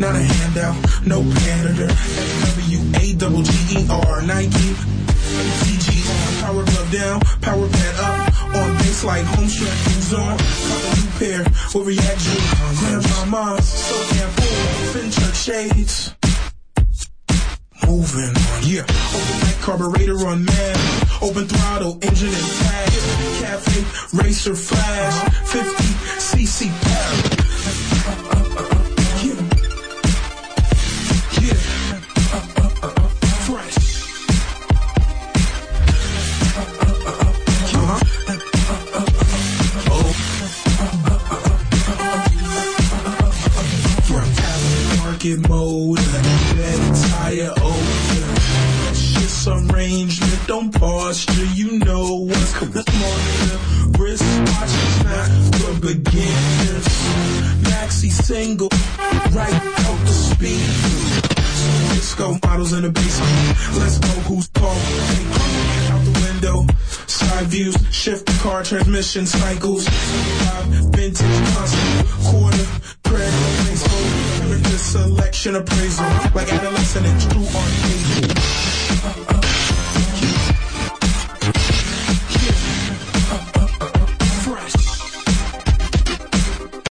not a handout, no pander. FWAGGER, Nike, TGR, power glove down, power pad up. On base like home stretch, moves on. Cop a new pair, will react to grandmama, so damn cool. Finchuck shades. Moving on, yeah. Open back carburetor on man. Open throttle, engine intact. Cafe, racer flash. 50cc power. Yeah. Yeah. Fresh. Market mode, that entire open. Shit, some arrangement, don't posture, you know what's coming. Wristwatch is not for beginners. Maxi single, right out the speed. Disco models in the basement. Let's know who's talking. Out the window, side views, shift the car, transmission cycles. Vintage constant, quarter, credit, the selection appraisal, like adolescent and true arcade.